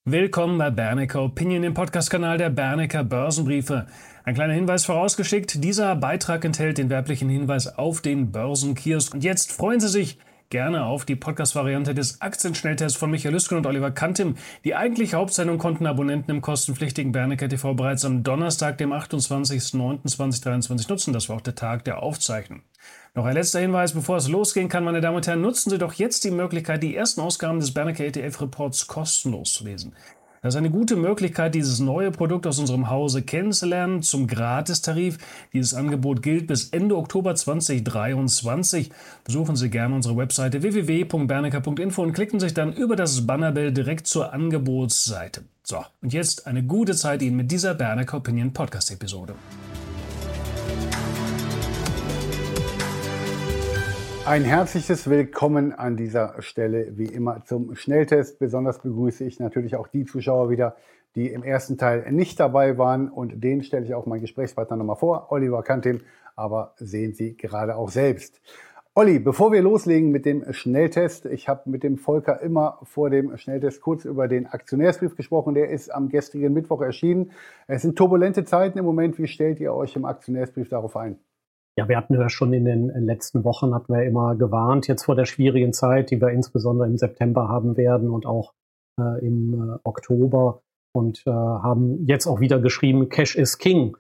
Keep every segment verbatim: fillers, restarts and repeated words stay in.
Willkommen bei Bernecker Opinion, dem Podcast-Kanal der Bernecker Börsenbriefe. Ein kleiner Hinweis vorausgeschickt, dieser Beitrag enthält den werblichen Hinweis auf den Börsenkiosk. Und jetzt freuen Sie sich gerne auf die Podcast-Variante des Aktienschnelltests von Michael Lüsken und Oliver Kantim. Die eigentliche Hauptsendung konnten Abonnenten im kostenpflichtigen Bernecker T V bereits am Donnerstag, dem achtundzwanzigsten neunten zweitausenddreiundzwanzig nutzen. Das war auch der Tag der Aufzeichnung. Noch ein letzter Hinweis, bevor es losgehen kann, meine Damen und Herren, nutzen Sie doch jetzt die Möglichkeit, die ersten Ausgaben des Bernecker E T F-Reports kostenlos zu lesen. Das ist eine gute Möglichkeit, dieses neue Produkt aus unserem Hause kennenzulernen, zum Gratistarif. Dieses Angebot gilt bis Ende Oktober zweitausenddreiundzwanzig. Besuchen Sie gerne unsere Webseite w w w punkt bernecker punkt info und klicken sich dann über das Bannerbild direkt zur Angebotsseite. So, und jetzt eine gute Zeit Ihnen mit dieser Bernecker Opinion Podcast-Episode. Ein herzliches Willkommen an dieser Stelle, wie immer, zum Schnelltest. Besonders begrüße ich natürlich auch die Zuschauer wieder, die im ersten Teil nicht dabei waren. Und den stelle ich auch meinen Gesprächspartner nochmal vor, Oliver Kantim, aber sehen Sie gerade auch selbst. Olli, bevor wir loslegen mit dem Schnelltest, ich habe mit dem Volker immer vor dem Schnelltest kurz über den Aktionärsbrief gesprochen. Der ist am gestrigen Mittwoch erschienen. Es sind turbulente Zeiten im Moment. Wie stellt ihr euch im Aktionärsbrief darauf ein? Ja, wir hatten ja schon in den letzten Wochen, hatten wir immer gewarnt, jetzt vor der schwierigen Zeit, die wir insbesondere im September haben werden und auch äh, im äh, Oktober und äh, haben jetzt auch wieder geschrieben, Cash is King.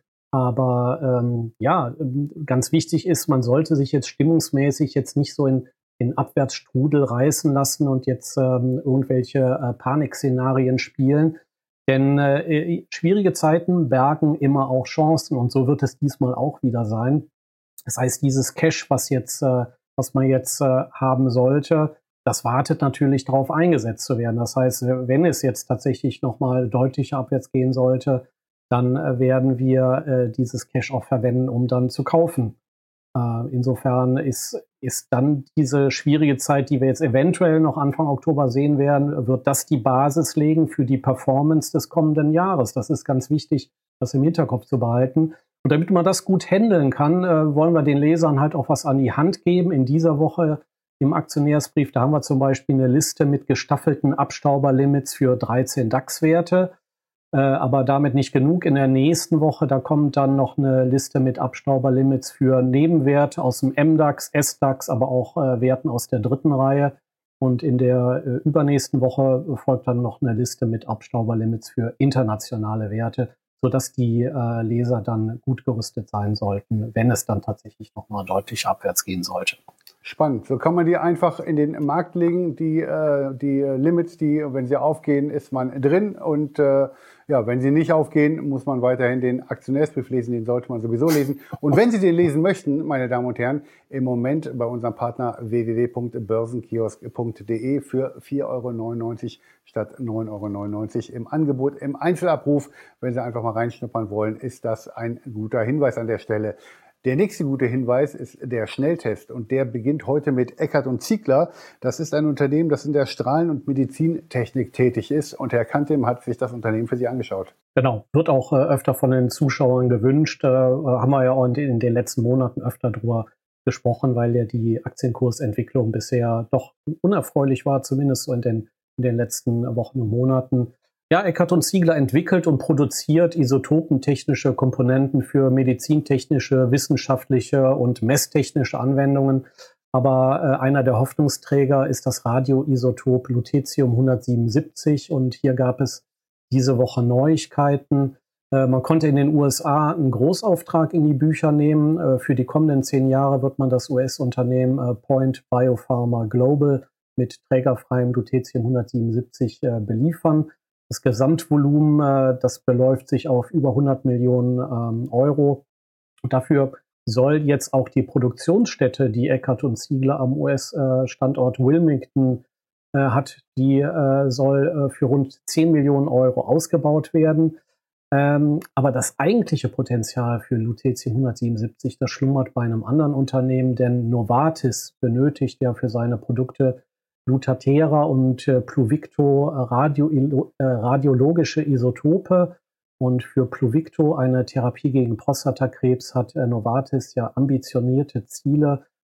Aber ähm, ja, ganz wichtig ist, man sollte sich jetzt stimmungsmäßig jetzt nicht so in, in Abwärtsstrudel reißen lassen und jetzt ähm, irgendwelche äh, Panikszenarien spielen. Denn äh, schwierige Zeiten bergen immer auch Chancen und so wird es diesmal auch wieder sein. Das heißt, dieses Cash, was jetzt, äh, was man jetzt äh, haben sollte, das wartet natürlich darauf, eingesetzt zu werden. Das heißt, wenn es jetzt tatsächlich nochmal deutlicher abwärts gehen sollte, dann äh, werden wir äh, dieses Cash auch verwenden, um dann zu kaufen. Äh, insofern ist, ist dann diese schwierige Zeit, die wir jetzt eventuell noch Anfang Oktober sehen werden, wird das die Basis legen für die Performance des kommenden Jahres. Das ist ganz wichtig, das im Hinterkopf zu behalten. Und damit man das gut handeln kann, äh, wollen wir den Lesern halt auch was an die Hand geben. In dieser Woche im Aktionärsbrief, da haben wir zum Beispiel eine Liste mit gestaffelten Abstauberlimits für dreizehn DAX-Werte. Äh, aber damit nicht genug. In der nächsten Woche, da kommt dann noch eine Liste mit Abstauberlimits für Nebenwerte aus dem M DAX, S DAX, aber auch äh, Werten aus der dritten Reihe. Und in der äh, übernächsten Woche folgt dann noch eine Liste mit Abstauberlimits für internationale Werte, sodass die äh, Leser dann gut gerüstet sein sollten, wenn es dann tatsächlich nochmal deutlich abwärts gehen sollte. Spannend. So kann man die einfach in den Markt legen. Die, äh, die Limits, die, wenn sie aufgehen, ist man drin. Und äh, ja, wenn sie nicht aufgehen, muss man weiterhin den Aktionärsbrief lesen. Den sollte man sowieso lesen. Und wenn Sie den lesen möchten, meine Damen und Herren, im Moment bei unserem Partner w w w punkt börsenkiosk punkt d e für vier Euro neunundneunzig statt neun Euro neunundneunzig im Angebot, im Einzelabruf. Wenn Sie einfach mal reinschnuppern wollen, ist das ein guter Hinweis an der Stelle. Der nächste gute Hinweis ist der Schnelltest und der beginnt heute mit Eckert und Ziegler. Das ist ein Unternehmen, das in der Strahlen- und Medizintechnik tätig ist und Herr Kantim hat sich das Unternehmen für Sie angeschaut. Genau, wird auch äh, öfter von den Zuschauern gewünscht. Äh, haben wir ja auch in den, in den letzten Monaten öfter drüber gesprochen, weil ja die Aktienkursentwicklung bisher doch unerfreulich war, zumindest so in den, in den letzten Wochen und Monaten. Ja, Eckert und Ziegler entwickelt und produziert isotopentechnische Komponenten für medizintechnische, wissenschaftliche und messtechnische Anwendungen. Aber äh, einer der Hoffnungsträger ist das Radioisotop Lutetium hundertsiebenundsiebzig. Und hier gab es diese Woche Neuigkeiten. Äh, man konnte in den U S A einen Großauftrag in die Bücher nehmen. Äh, für die kommenden zehn Jahre wird man das U S-Unternehmen äh, Point Biopharma Global mit trägerfreiem Lutetium hundertsiebenundsiebzig äh, beliefern. Das Gesamtvolumen, äh, das beläuft sich auf über hundert Millionen ähm, Euro. Und dafür soll jetzt auch die Produktionsstätte, die Eckert und Ziegler am U S-Standort Wilmington äh, hat, die äh, soll äh, für rund zehn Millionen Euro ausgebaut werden. Ähm, aber das eigentliche Potenzial für Lutetium hundertsiebenundsiebzig, das schlummert bei einem anderen Unternehmen, denn Novartis benötigt ja für seine Produkte Lutathera und äh, Pluvicto Radio, äh, radiologische Isotope. Und für Pluvicto, eine Therapie gegen Prostatakrebs, hat äh, Novartis ja ambitionierte Ziele.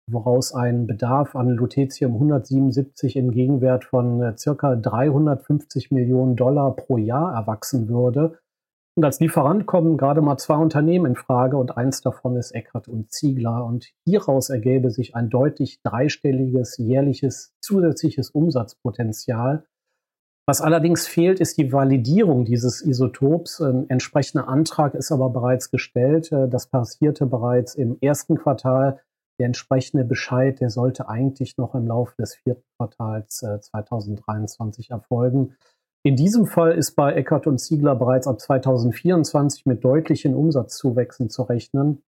woraus ein Bedarf an Lutetium hundertsiebenundsiebzig im Gegenwert von äh, circa dreihundertfünfzig Millionen Dollar pro Jahr erwachsen würde. Und als Lieferant kommen gerade mal zwei Unternehmen in Frage und eins davon ist Eckert und Ziegler. Und hieraus ergäbe sich ein deutlich dreistelliges jährliches zusätzliches Umsatzpotenzial. Was allerdings fehlt, ist die Validierung dieses Isotops. Ein entsprechender Antrag ist aber bereits gestellt. Das passierte bereits im ersten Quartal. Der entsprechende Bescheid, der sollte eigentlich noch im Laufe des vierten Quartals zweitausenddreiundzwanzig erfolgen. In diesem Fall ist bei Eckert und Ziegler bereits ab zweitausendvierundzwanzig mit deutlichen Umsatzzuwächsen zu rechnen.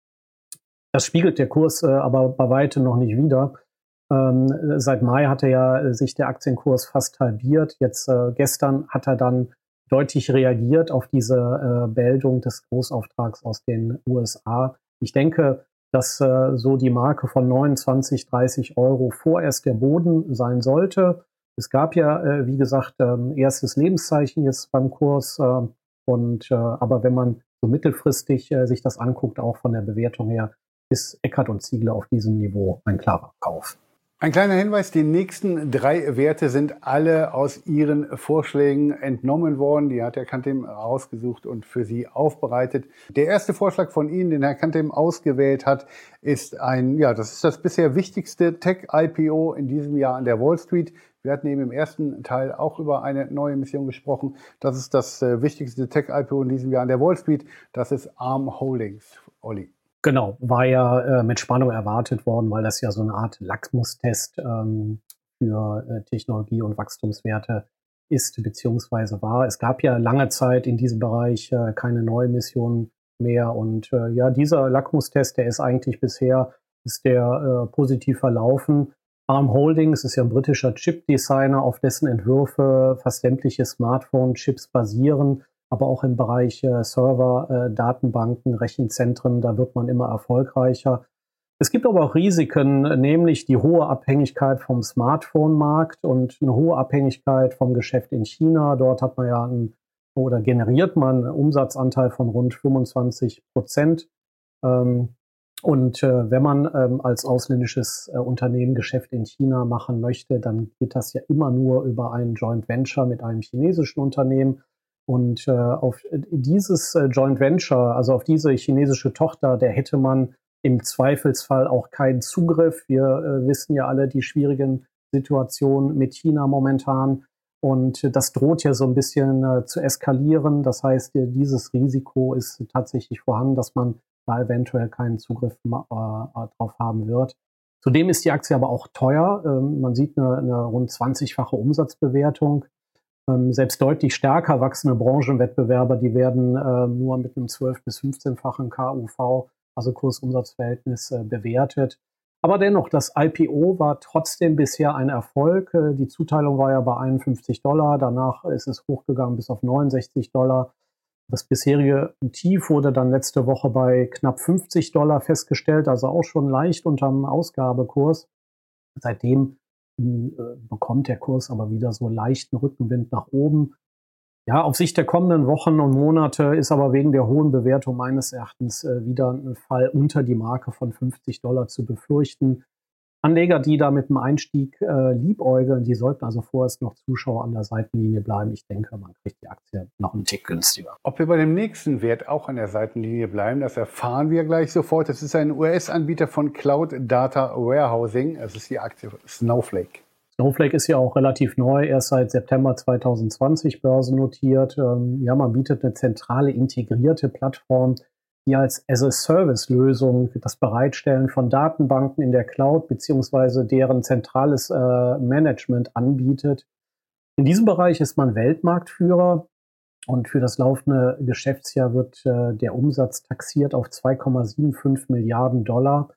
Das spiegelt der Kurs äh, aber bei weitem noch nicht wider. Ähm, seit Mai hatte ja sich der Aktienkurs fast halbiert. Jetzt äh, gestern hat er dann deutlich reagiert auf diese äh, Meldung des Großauftrags aus den U S A. Ich denke, dass äh, so die Marke von neunundzwanzig, dreißig Euro vorerst der Boden sein sollte. Es gab ja, äh, wie gesagt, ähm, erstes Lebenszeichen jetzt beim Kurs. Äh, und äh, aber wenn man so mittelfristig äh, sich das anguckt, auch von der Bewertung her, ist Eckert und Ziegler auf diesem Niveau ein klarer Kauf. Ein kleiner Hinweis, die nächsten drei Werte sind alle aus Ihren Vorschlägen entnommen worden. Die hat Herr Kantem rausgesucht und für Sie aufbereitet. Der erste Vorschlag von Ihnen, den Herr Kantem ausgewählt hat, ist ein, ja, das ist das bisher wichtigste Tech-I P O in diesem Jahr an der Wall Street. Wir hatten eben im ersten Teil auch über eine neue Emission gesprochen. Das ist das äh, wichtigste Tech-I P O in diesem Jahr an der Wall Street. Das ist Arm Holdings. Olli. Genau, war ja äh, mit Spannung erwartet worden, weil das ja so eine Art Lackmustest ähm, für äh, Technologie- und Wachstumswerte ist beziehungsweise war. Es gab ja lange Zeit in diesem Bereich äh, keine Neuemissionen mehr und äh, ja, dieser Lackmustest, der ist eigentlich bisher ist der äh, positiv verlaufen. Arm Holdings ist ja ein britischer Chip-Designer, auf dessen Entwürfe fast sämtliche Smartphone-Chips basieren. Aber auch im Bereich äh, Server, äh, Datenbanken, Rechenzentren, da wird man immer erfolgreicher. Es gibt aber auch Risiken, nämlich die hohe Abhängigkeit vom Smartphone-Markt und eine hohe Abhängigkeit vom Geschäft in China. Dort hat man ja einen, oder generiert man einen Umsatzanteil von rund fünfundzwanzig Prozent. Ähm, und äh, wenn man ähm, als ausländisches äh, Unternehmen Geschäft in China machen möchte, dann geht das ja immer nur über ein Joint Venture mit einem chinesischen Unternehmen. Und äh, auf dieses äh, Joint Venture, also auf diese chinesische Tochter, der hätte man im Zweifelsfall auch keinen Zugriff. Wir äh, wissen ja alle die schwierigen Situationen mit China momentan. Und äh, das droht ja so ein bisschen äh, zu eskalieren. Das heißt, äh, dieses Risiko ist tatsächlich vorhanden, dass man da eventuell keinen Zugriff äh, drauf haben wird. Zudem ist die Aktie aber auch teuer. Ähm, man sieht eine, eine rund zwanzigfache Umsatzbewertung. Ähm, selbst deutlich stärker wachsende Branchenwettbewerber, die werden äh, nur mit einem zwölf- bis fünfzehnfachen K U V, also Kurs-Umsatz-Verhältnis, äh, bewertet. Aber dennoch, das I P O war trotzdem bisher ein Erfolg. Äh, die Zuteilung war ja bei einundfünfzig Dollar, danach ist es hochgegangen bis auf neunundsechzig Dollar. Das bisherige Tief wurde dann letzte Woche bei knapp fünfzig Dollar festgestellt, also auch schon leicht unterm Ausgabekurs. Seitdem bekommt der Kurs aber wieder so leichten Rückenwind nach oben. Ja, auf Sicht der kommenden Wochen und Monate ist aber wegen der hohen Bewertung meines Erachtens äh, wieder ein Fall unter die Marke von fünfzig Dollar zu befürchten. Anleger, die da mit dem Einstieg äh, liebäugeln, die sollten also vorerst noch Zuschauer an der Seitenlinie bleiben. Ich denke, man kriegt die Aktie noch einen Tick günstiger. Ob wir bei dem nächsten Wert auch an der Seitenlinie bleiben, das erfahren wir gleich sofort. Das ist ein U S-Anbieter von Cloud Data Warehousing. Es ist die Aktie Snowflake. Snowflake ist ja auch relativ neu, erst seit September zweitausendzwanzig börsennotiert. Ähm, ja, man bietet eine zentrale integrierte Plattform, die als As-a-Service-Lösung das Bereitstellen von Datenbanken in der Cloud beziehungsweise deren zentrales äh, Management anbietet. In diesem Bereich ist man Weltmarktführer und für das laufende Geschäftsjahr wird äh, der Umsatz taxiert auf zwei Komma fünfundsiebzig Milliarden Dollar.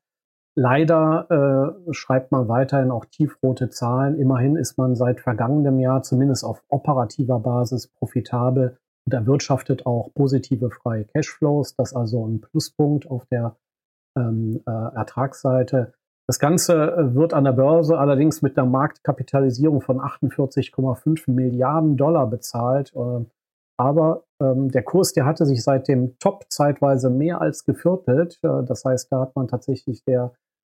Leider äh, schreibt man weiterhin auch tiefrote Zahlen. Immerhin ist man seit vergangenem Jahr zumindest auf operativer Basis profitabel und erwirtschaftet auch positive freie Cashflows. Das ist also ein Pluspunkt auf der ähm, äh, Ertragsseite. Das Ganze äh, wird an der Börse allerdings mit einer Marktkapitalisierung von achtundvierzig Komma fünf Milliarden Dollar bezahlt. Äh, aber ähm, der Kurs, der hatte sich seit dem Top zeitweise mehr als geviertelt. Äh, das heißt, da hat man tatsächlich der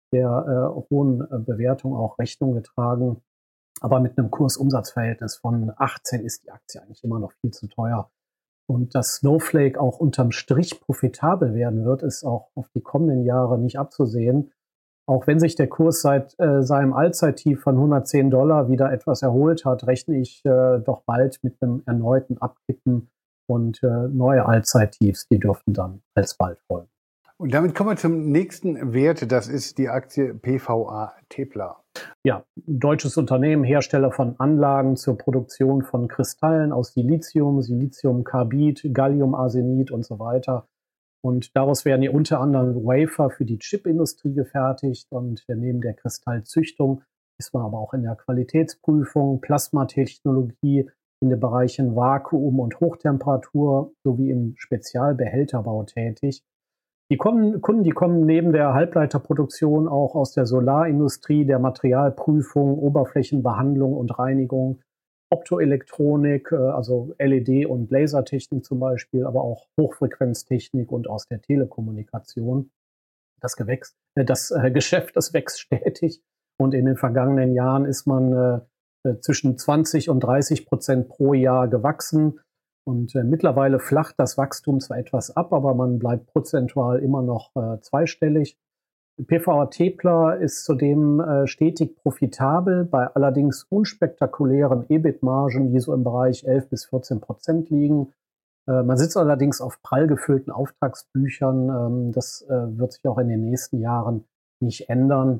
der äh, hohen äh, Bewertung auch Rechnung getragen. Aber mit einem Kurs-Umsatz-Verhältnis von achtzehn ist die Aktie eigentlich immer noch viel zu teuer. Und dass Snowflake auch unterm Strich profitabel werden wird, ist auch auf die kommenden Jahre nicht abzusehen. Auch wenn sich der Kurs seit äh, seinem Allzeittief von hundertzehn Dollar wieder etwas erholt hat, rechne ich äh, doch bald mit einem erneuten Abkippen und äh, neue Allzeittiefs, die dürften dann alsbald folgen. Und damit kommen wir zum nächsten Wert, das ist die Aktie P V A Tepla. Ja, deutsches Unternehmen, Hersteller von Anlagen zur Produktion von Kristallen aus Silizium, Siliziumkarbid, Galliumarsenid und so weiter. Und daraus werden ja unter anderem Wafer für die Chipindustrie gefertigt. Und neben der Kristallzüchtung ist man aber auch in der Qualitätsprüfung, Plasmatechnologie, in den Bereichen Vakuum und Hochtemperatur sowie im Spezialbehälterbau tätig. Die Kunden, die kommen neben der Halbleiterproduktion auch aus der Solarindustrie, der Materialprüfung, Oberflächenbehandlung und Reinigung, Optoelektronik, also L E D- und Lasertechnik zum Beispiel, aber auch Hochfrequenztechnik und aus der Telekommunikation. Das, Gewächs, das Geschäft, das wächst stetig und in den vergangenen Jahren ist man zwischen zwanzig und dreißig Prozent pro Jahr gewachsen. Und äh, mittlerweile flacht das Wachstum zwar etwas ab, aber man bleibt prozentual immer noch äh, zweistellig. P V A Tepla ist zudem äh, stetig profitabel, bei allerdings unspektakulären E B I T-Margen, die so im Bereich elf bis vierzehn Prozent liegen. Äh, man sitzt allerdings auf prall gefüllten Auftragsbüchern. Ähm, das äh, wird sich auch in den nächsten Jahren nicht ändern.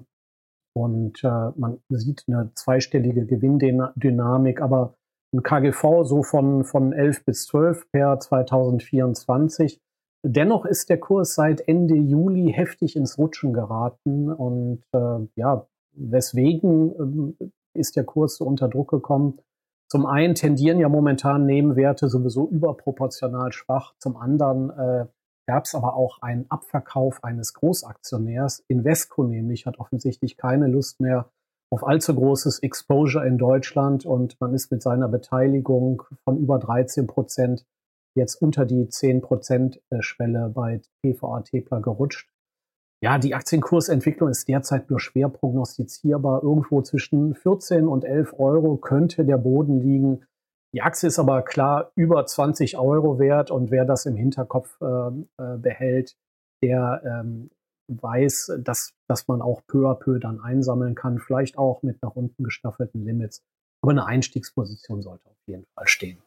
Und äh, man sieht eine zweistellige Gewinndynamik, aber ein K G V so von, von elf bis zwölf per zwanzig vierundzwanzig. Dennoch ist der Kurs seit Ende Juli heftig ins Rutschen geraten und äh, ja, weswegen äh, ist der Kurs so unter Druck gekommen? Zum einen tendieren ja momentan Nebenwerte sowieso überproportional schwach, zum anderen äh, gab es aber auch einen Abverkauf eines Großaktionärs. Invesco nämlich hat offensichtlich keine Lust mehr auf allzu großes Exposure in Deutschland und man ist mit seiner Beteiligung von über dreizehn Prozent jetzt unter die zehn Prozent Schwelle bei P V A Tepla gerutscht. Ja, die Aktienkursentwicklung ist derzeit nur schwer prognostizierbar. Irgendwo zwischen vierzehn und elf Euro könnte der Boden liegen. Die Aktie ist aber klar über zwanzig Euro wert und wer das im Hinterkopf äh, behält, der ähm, weiß, dass, dass man auch peu à peu dann einsammeln kann, vielleicht auch mit nach unten gestaffelten Limits. Aber eine Einstiegsposition sollte auf jeden Fall stehen.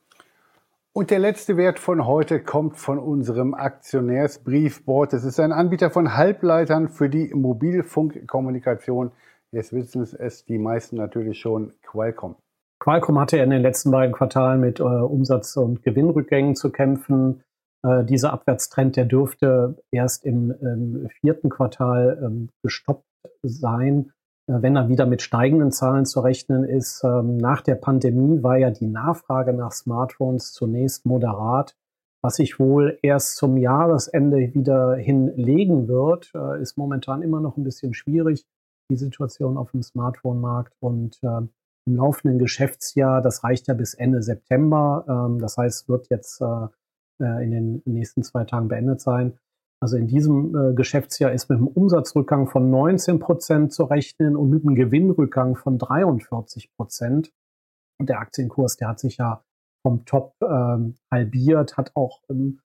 Und der letzte Wert von heute kommt von unserem Aktionärsbriefboard. Das ist ein Anbieter von Halbleitern für die Mobilfunkkommunikation. Jetzt wissen es die meisten natürlich schon, Qualcomm. Qualcomm hatte ja in den letzten beiden Quartalen mit äh, Umsatz- und Gewinnrückgängen zu kämpfen. Äh, dieser Abwärtstrend, der dürfte erst im ähm, vierten Quartal ähm, gestoppt sein, äh, wenn er wieder mit steigenden Zahlen zu rechnen ist. Ähm, nach der Pandemie war ja die Nachfrage nach Smartphones zunächst moderat. Was sich wohl erst zum Jahresende wieder hinlegen wird, äh, ist momentan immer noch ein bisschen schwierig, die Situation auf dem Smartphone-Markt. Und äh, im laufenden Geschäftsjahr, das reicht ja bis Ende September, ähm, das heißt, wird jetzt äh, in den nächsten zwei Tagen beendet sein. Also in diesem äh, Geschäftsjahr ist mit einem Umsatzrückgang von neunzehn Prozent zu rechnen und mit einem Gewinnrückgang von dreiundvierzig Prozent. Und der Aktienkurs, der hat sich ja vom Top ähm, halbiert, hat auch ähm,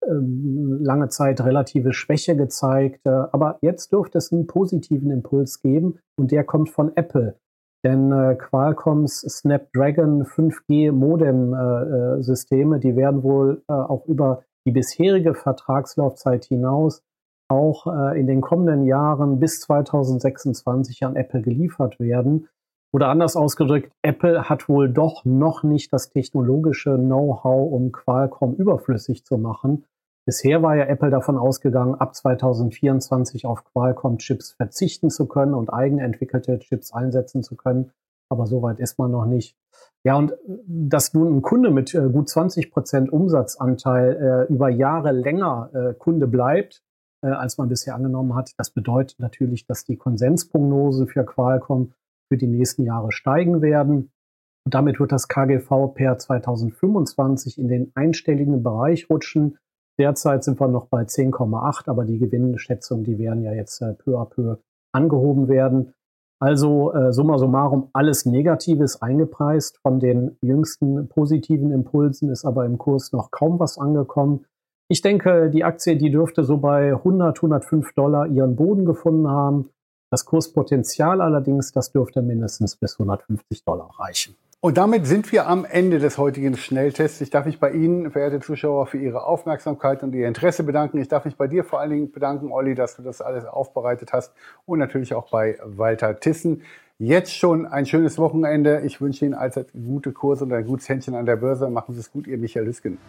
ähm, lange Zeit relative Schwäche gezeigt. Äh, aber jetzt dürfte es einen positiven Impuls geben und der kommt von Apple. Denn äh, Qualcomms Snapdragon fünf G Modem-Systeme, äh, die werden wohl äh, auch über die bisherige Vertragslaufzeit hinaus auch äh, in den kommenden Jahren bis zwanzig sechsundzwanzig an Apple geliefert werden. Oder anders ausgedrückt, Apple hat wohl doch noch nicht das technologische Know-how, um Qualcomm überflüssig zu machen. Bisher war ja Apple davon ausgegangen, ab zwanzig vierundzwanzig auf Qualcomm-Chips verzichten zu können und eigenentwickelte Chips einsetzen zu können. Aber so weit ist man noch nicht. Ja, und dass nun ein Kunde mit äh, gut zwanzig Prozent Umsatzanteil äh, über Jahre länger äh, Kunde bleibt, äh, als man bisher angenommen hat, das bedeutet natürlich, dass die Konsensprognosen für Qualcomm für die nächsten Jahre steigen werden. Und damit wird das K G V per zwanzig fünfundzwanzig in den einstelligen Bereich rutschen. Derzeit sind wir noch bei zehn Komma acht, aber die Gewinnschätzungen, die werden ja jetzt äh, peu à peu angehoben werden. Also äh, summa summarum alles Negatives eingepreist. Von den jüngsten positiven Impulsen ist aber im Kurs noch kaum was angekommen. Ich denke, die Aktie, die dürfte so bei hundert, hundertfünf Dollar ihren Boden gefunden haben. Das Kurspotenzial allerdings, das dürfte mindestens bis hundertfünfzig Dollar reichen. Und damit sind wir am Ende des heutigen Schnelltests. Ich darf mich bei Ihnen, verehrte Zuschauer, für Ihre Aufmerksamkeit und Ihr Interesse bedanken. Ich darf mich bei dir vor allen Dingen bedanken, Olli, dass du das alles aufbereitet hast. Und natürlich auch bei Walter Thyssen. Jetzt schon ein schönes Wochenende. Ich wünsche Ihnen allzeit gute Kurse und ein gutes Händchen an der Börse. Machen Sie es gut, Ihr Michael Lüsken.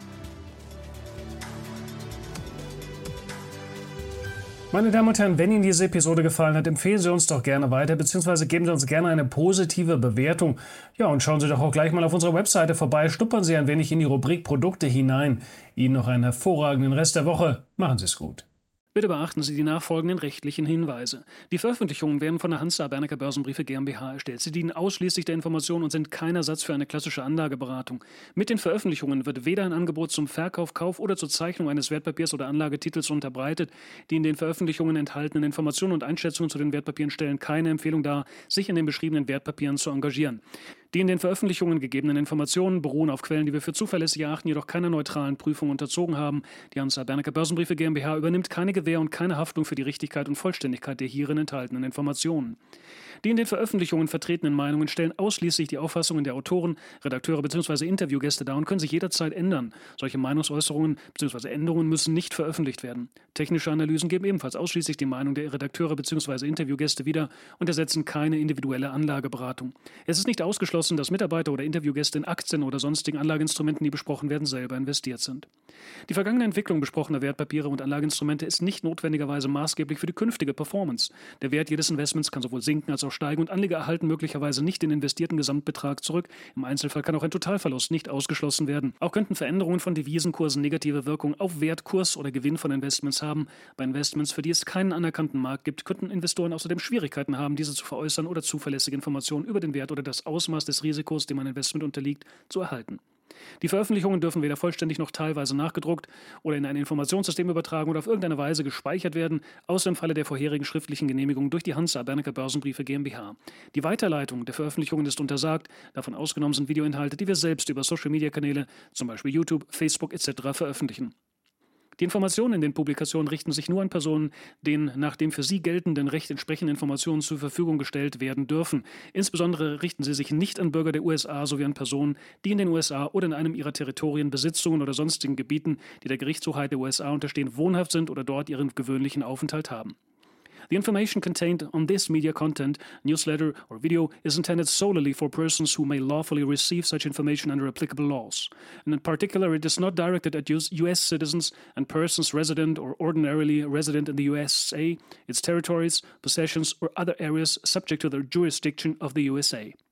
Meine Damen und Herren, wenn Ihnen diese Episode gefallen hat, empfehlen Sie uns doch gerne weiter, beziehungsweise geben Sie uns gerne eine positive Bewertung. Ja, und schauen Sie doch auch gleich mal auf unserer Webseite vorbei, schnuppern Sie ein wenig in die Rubrik Produkte hinein. Ihnen noch einen hervorragenden Rest der Woche. Machen Sie es gut. Bitte beachten Sie die nachfolgenden rechtlichen Hinweise. Die Veröffentlichungen werden von der Hansa Bernecker Börsenbriefe GmbH erstellt. Sie dienen ausschließlich der Information und sind kein Ersatz für eine klassische Anlageberatung. Mit den Veröffentlichungen wird weder ein Angebot zum Verkauf, Kauf oder zur Zeichnung eines Wertpapiers oder Anlagetitels unterbreitet. Die in den Veröffentlichungen enthaltenen Informationen und Einschätzungen zu den Wertpapieren stellen keine Empfehlung dar, sich in den beschriebenen Wertpapieren zu engagieren. Die in den Veröffentlichungen gegebenen Informationen beruhen auf Quellen, die wir für zuverlässig erachten, jedoch keiner neutralen Prüfung unterzogen haben. Die Hansa Bernecker Börsenbriefe GmbH übernimmt keine Gewähr und keine Haftung für die Richtigkeit und Vollständigkeit der hierin enthaltenen Informationen. Die in den Veröffentlichungen vertretenen Meinungen stellen ausschließlich die Auffassungen der Autoren, Redakteure bzw. Interviewgäste dar und können sich jederzeit ändern. Solche Meinungsäußerungen bzw. Änderungen müssen nicht veröffentlicht werden. Technische Analysen geben ebenfalls ausschließlich die Meinung der Redakteure bzw. Interviewgäste wieder und ersetzen keine individuelle Anlageberatung. Es ist nicht ausgeschlossen, dass Mitarbeiter oder Interviewgäste in Aktien oder sonstigen Anlageinstrumenten, die besprochen werden, selber investiert sind. Die vergangene Entwicklung besprochener Wertpapiere und Anlageinstrumente ist nicht notwendigerweise maßgeblich für die künftige Performance. Der Wert jedes Investments kann sowohl sinken als auch steigen und Anleger erhalten möglicherweise nicht den investierten Gesamtbetrag zurück. Im Einzelfall kann auch ein Totalverlust nicht ausgeschlossen werden. Auch könnten Veränderungen von Devisenkursen negative Wirkung auf Wert, Kurs oder Gewinn von Investments haben. Bei Investments, für die es keinen anerkannten Markt gibt, könnten Investoren außerdem Schwierigkeiten haben, diese zu veräußern oder zuverlässige Informationen über den Wert oder das Ausmaß des Risikos, dem ein Investment unterliegt, zu erhalten. Die Veröffentlichungen dürfen weder vollständig noch teilweise nachgedruckt oder in ein Informationssystem übertragen oder auf irgendeine Weise gespeichert werden, außer im Falle der vorherigen schriftlichen Genehmigung durch die Hansa Bernecker Börsenbriefe GmbH. Die Weiterleitung der Veröffentlichungen ist untersagt, davon ausgenommen sind Videoinhalte, die wir selbst über Social-Media-Kanäle, zum Beispiel YouTube, Facebook et cetera veröffentlichen. Die Informationen in den Publikationen richten sich nur an Personen, denen nach dem für sie geltenden Recht entsprechende Informationen zur Verfügung gestellt werden dürfen. Insbesondere richten sie sich nicht an Bürger der U S A sowie an Personen, die in den U S A oder in einem ihrer Territorien, Besitzungen oder sonstigen Gebieten, die der Gerichtshoheit der U S A unterstehen, wohnhaft sind oder dort ihren gewöhnlichen Aufenthalt haben. The information contained on this media content, newsletter, or video is intended solely for persons who may lawfully receive such information under applicable laws. And in particular, it is not directed at U S citizens and persons resident or ordinarily resident in the U S A, its territories, possessions, or other areas subject to the jurisdiction of the U S A.